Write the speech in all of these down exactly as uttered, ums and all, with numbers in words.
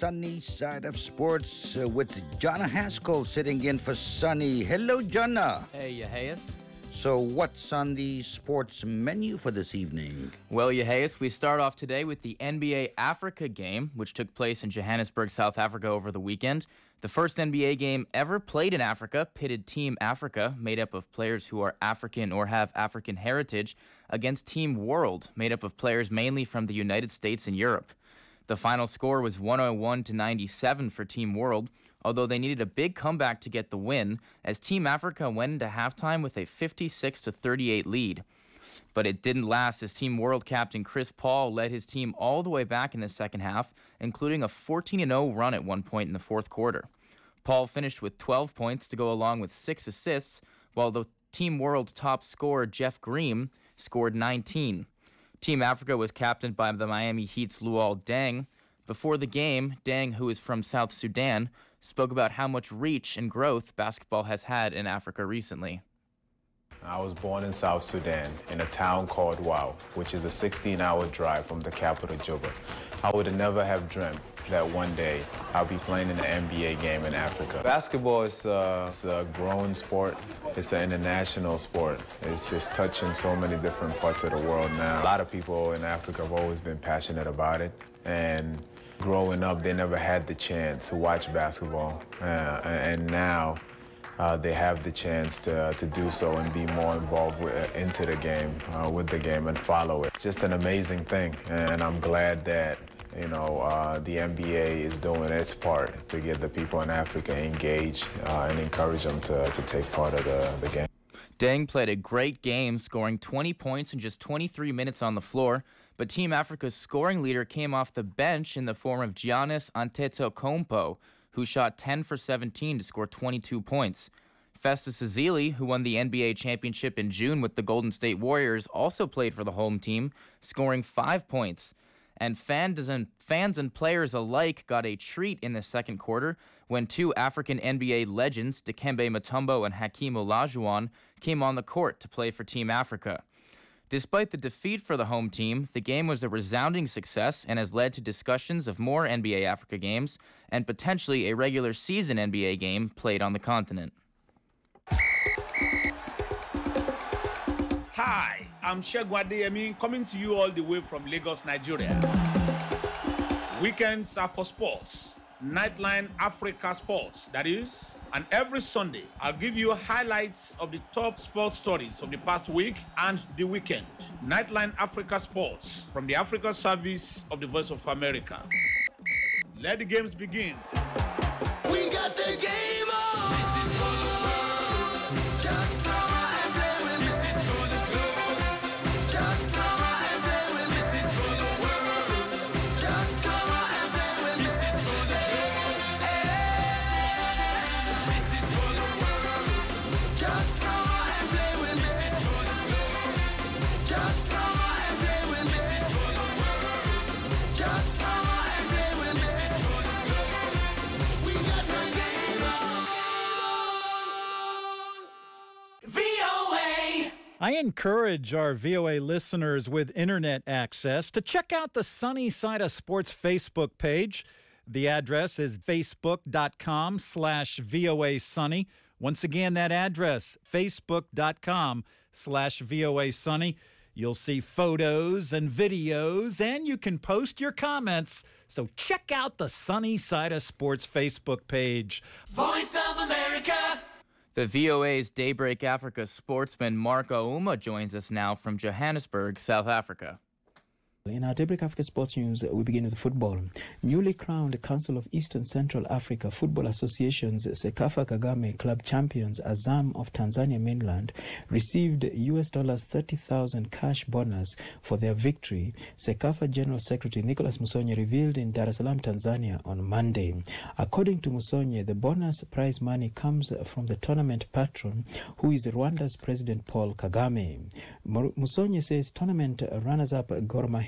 sunny side of sports uh, with Jonna Haskell sitting in for Sunny. Hello, Jonna. Hey, Yaheus. So what's on the sports menu for this evening? Well, Yaheus, we start off today with the N B A Africa game, which took place in Johannesburg, South Africa over the weekend. The first N B A game ever played in Africa pitted Team Africa, made up of players who are African or have African heritage, against Team World, made up of players mainly from the United States and Europe. The final score was one oh one to ninety-seven for Team World, although they needed a big comeback to get the win, as Team Africa went into halftime with a fifty-six to thirty-eight lead. But it didn't last, as Team World captain Chris Paul led his team all the way back in the second half, including a fourteen and oh run at one point in the fourth quarter. Paul finished with twelve points to go along with six assists, while the Team World's top scorer, Jeff Green, scored nineteen. Team Africa was captained by the Miami Heat's Luol Deng. Before the game, Deng, who is from South Sudan, spoke about how much reach and growth basketball has had in Africa recently. I was born in South Sudan in a town called Wau, which is a sixteen-hour drive from the capital, Juba. I would have never have dreamt that one day I'll be playing in an N B A game in Africa. Basketball is uh, it's a growing sport. It's an international sport. It's just touching so many different parts of the world now. A lot of people in Africa have always been passionate about it, and growing up, they never had the chance to watch basketball, uh, and now uh, they have the chance to to do so and be more involved with, uh, into the game, uh, with the game, and follow it. It's just an amazing thing, and I'm glad that you know uh, the N B A is doing its part to get the people in Africa engaged uh, and encourage them to to take part of the, the game. Deng played a great game, scoring twenty points in just twenty-three minutes on the floor, but Team Africa's scoring leader came off the bench in the form of Giannis Antetokounmpo, who shot ten for seventeen to score twenty-two points. Festus Ezeli, who won the N B A championship in June with the Golden State Warriors, also played for the home team, scoring five points. And fans and, fans and players alike got a treat in the second quarter when two African N B A legends, Dikembe Mutombo and Hakeem Olajuwon, came on the court to play for Team Africa. Despite the defeat for the home team, the game was a resounding success and has led to discussions of more N B A Africa games and potentially a regular season N B A game played on the continent. Hi, I'm Segun Adeyemi, coming to you all the way from Lagos, Nigeria. Weekends are for sports. Nightline Africa Sports, that is. And every Sunday, I'll give you highlights of the top sports stories of the past week and the weekend. Nightline Africa Sports, from the Africa Service of the Voice of America. Let the games begin. We got the game on! This is for the world. Just come on and play with me. This is for the globe. Just come on and play with me. This is for the world. Just come on and play with me. This is for the globe. This is for the world. Just come on and play with me. This is for the globe. Just come on and play with me. This is for the world. Just come on and play with me. This is for the globe. We got the game on. V O A. I encourage our V O A listeners with internet access to check out the Sunny Side of Sports Facebook page. The address is facebook.com slash VOA Sunny. Once again, that address, facebook.com slash VOA Sunny. You'll see photos and videos, and you can post your comments. So check out the Sunny Side of Sports Facebook page. Voice of America. The V O A's Daybreak Africa sportsman Mark Ouma joins us now from Johannesburg, South Africa. In our Daybreak Africa Sports News, we begin with football. Newly crowned Council of Eastern Central Africa Football Association's Sekafa Kagame club champions Azam of Tanzania mainland received U S dollars thirty thousand cash bonus for their victory, Sekafa General Secretary Nicholas Musonye revealed in Dar es Salaam, Tanzania on Monday. According to Musonye, the bonus prize money comes from the tournament patron, who is Rwanda's President Paul Kagame. Musonye says tournament runners-up Gor Mahia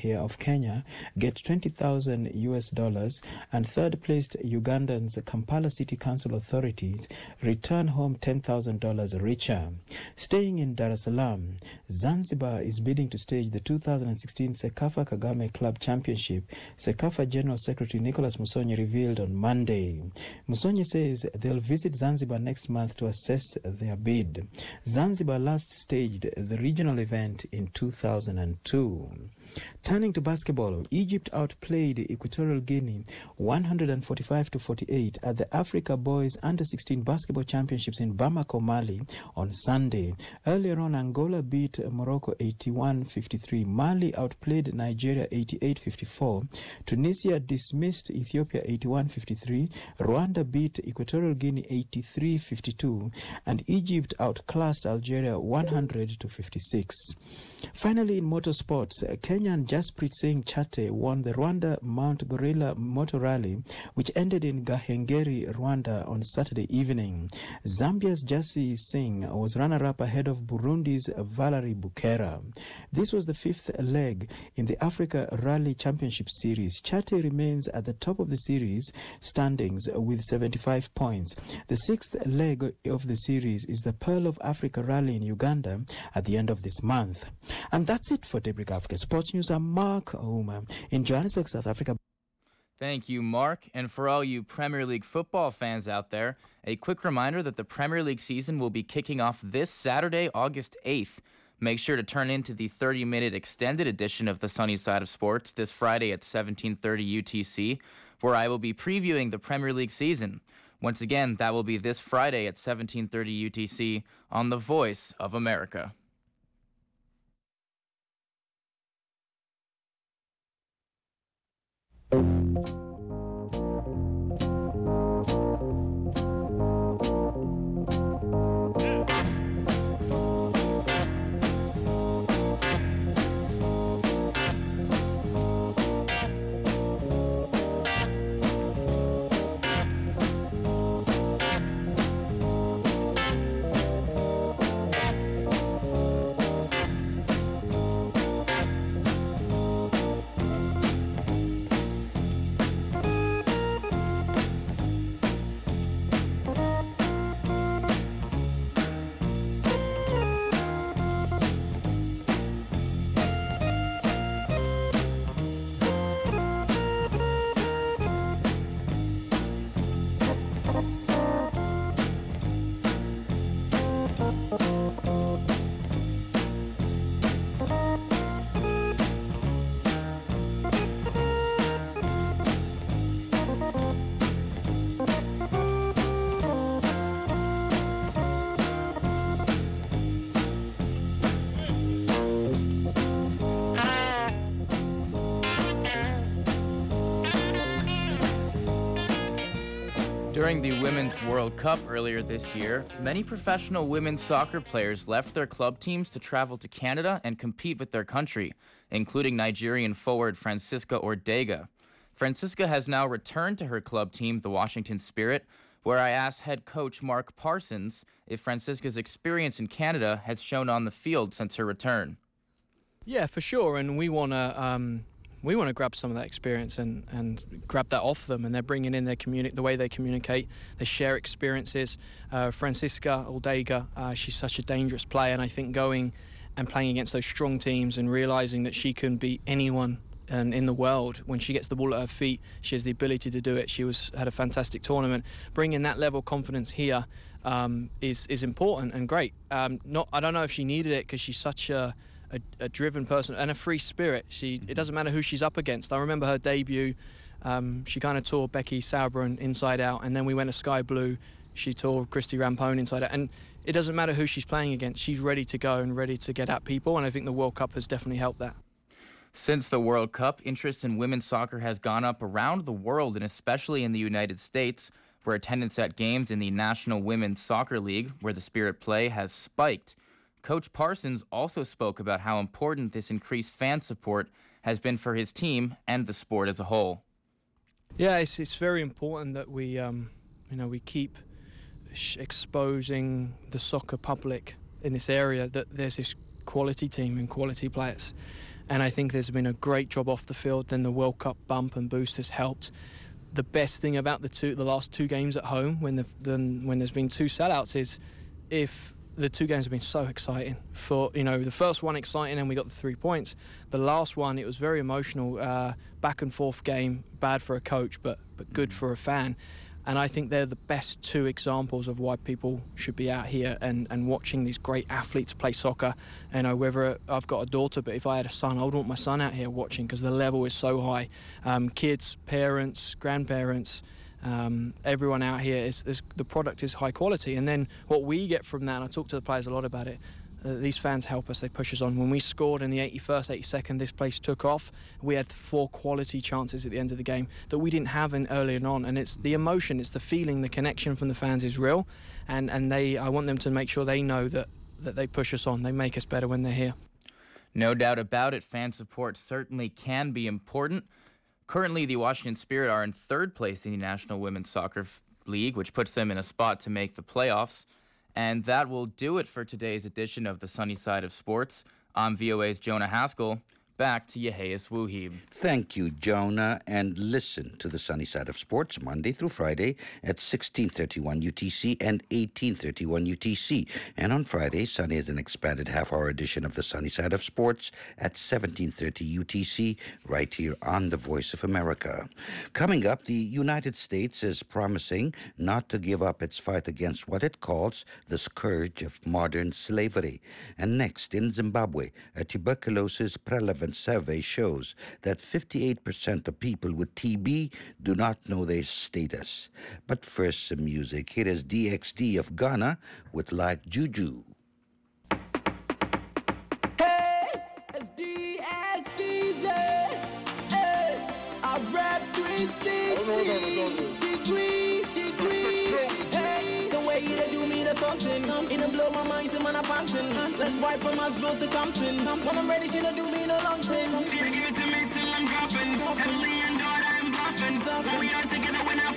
here of Kenya get twenty thousand U S dollars, and third-placed Ugandan's Kampala City Council authorities return home ten thousand dollars richer. Staying in Dar es Salaam, Zanzibar is bidding to stage the two thousand sixteen Sekafa Kagame Club Championship, Sekafa General Secretary Nicholas Musonye revealed on Monday. Musonye says they'll visit Zanzibar next month to assess their bid. Zanzibar last staged the regional event in two thousand two. Turning to basketball, Egypt outplayed Equatorial Guinea one hundred forty-five to forty-eight at the Africa Boys Under sixteen Basketball Championships in Bamako, Mali on Sunday. Earlier on, Angola beat Morocco eighty-one fifty-three. Mali outplayed Nigeria eighty-eight fifty-four. Tunisia dismissed Ethiopia eighty-one fifty-three. Rwanda beat Equatorial Guinea eighty-three fifty-two. And Egypt outclassed Algeria one hundred to fifty-six. Finally, in motorsports, Kenyan Jasprit Singh Chate won the Rwanda Mount Gorilla Motor Rally, which ended in Gahengeri, Rwanda on Saturday evening. Zambia's Jasi Singh was runner-up ahead of Burundi's Valerie Bukera. This was the fifth leg in the Africa Rally Championship Series. Chate remains at the top of the series standings with seventy-five points. The sixth leg of the series is the Pearl of Africa Rally in Uganda at the end of this month. And that's it for Daybreak Africa Sports News. I'm Mark Ouma in Johannesburg, South Africa. Thank you, Mark. And for all you Premier League football fans out there, a quick reminder that the Premier League season will be kicking off this Saturday, August eighth. Make sure to turn in to the thirty-minute extended edition of the Sunny Side of Sports this Friday at seventeen thirty U T C, where I will be previewing the Premier League season. Once again, that will be this Friday at seventeen thirty U T C on The Voice of America. During the Women's World Cup earlier this year, many professional women's soccer players left their club teams to travel to Canada and compete with their country, including Nigerian forward Francisca Ordega. Francisca has now returned to her club team, the Washington Spirit, where I asked head coach Mark Parsons if Francisca's experience in Canada has shown on the field since her return. Yeah, for sure, and we want to um, we want to grab some of that experience and, and grab that off them, and they're bringing in their communi- the way they communicate, they share experiences. Uh, Francisca Ordega, uh, she's such a dangerous player, and I think going and playing against those strong teams and realising that she can beat anyone and in the world, when she gets the ball at her feet, she has the ability to do it. She was had a fantastic tournament. Bringing that level of confidence here um, is is important and great. Um, not I don't know if she needed it because she's such a, a, a driven person and a free spirit. She it doesn't matter who she's up against. I remember her debut. Um, she kind of tore Becky Sauerbrunn inside out, and then we went to Sky Blue. She tore Christy Rampone inside out, and it doesn't matter who she's playing against. She's ready to go and ready to get at people, and I think the World Cup has definitely helped that. Since the World Cup, interest in women's soccer has gone up around the world, and especially in the United States, where attendance at games in the National Women's Soccer League, where the Spirit play, has spiked. Coach Parsons also spoke about how important this increased fan support has been for his team and the sport as a whole. Yeah, it's, it's very important that we, um, you know, we keep sh- exposing the soccer public in this area that there's this quality team and quality players. And I think there's been a great job off the field. Then the World Cup bump and boost has helped. The best thing about the two, the last two games at home, when the, the when there's been two sellouts, is if the two games have been so exciting. For you know, the first one exciting and we got the three points. The last one, it was very emotional, uh, back and forth game, bad for a coach, but but good for a fan. And I think they're the best two examples of why people should be out here and, and watching these great athletes play soccer. You know, whether I've got a daughter, but if I had a son, I would want my son out here watching because the level is so high. Um, kids, parents, grandparents, um, everyone out here, is, is the product is high quality. And then what we get from that, and I talk to the players a lot about it, Uh, these fans help us, they push us on. When we scored in the eighty-first, eighty-second, this place took off. We had four quality chances at the end of the game that we didn't have in earlier on. And it's the emotion, it's the feeling, the connection from the fans is real. And, and they, I want them to make sure they know that, that they push us on. They make us better when they're here. No doubt about it, fan support certainly can be important. Currently, the Washington Spirit are in third place in the National Women's Soccer League, which puts them in a spot to make the playoffs. And that will do it for today's edition of the Sunny Side of Sports. I'm V O A's Jonah Haskell. Back to Yehias Wuhib. Thank you, Jonah. And listen to the Sunny Side of Sports Monday through Friday at sixteen thirty-one U T C and eighteen thirty-one U T C. And on Friday, Sunny has an expanded half-hour edition of the Sunny Side of Sports at seventeen thirty U T C, right here on the Voice of America. Coming up, the United States is promising not to give up its fight against what it calls the scourge of modern slavery. And next, in Zimbabwe, a tuberculosis prevalence survey shows that fifty-eight percent of people with T B do not know their status. But first, some music. Here is D X D of Ghana with Like Juju. Hey, it's D X D Z. Hey, I rap three sixty degrees, degrees. Hey, the way they do me, that's something. In the blow, my mind, some man, I'm panting. Let's ride from Asheville to Compton. When I'm ready, she don't do me no long time. Give it to me till I'm dropping. Emily and daughter, I'm bluffing. We are together when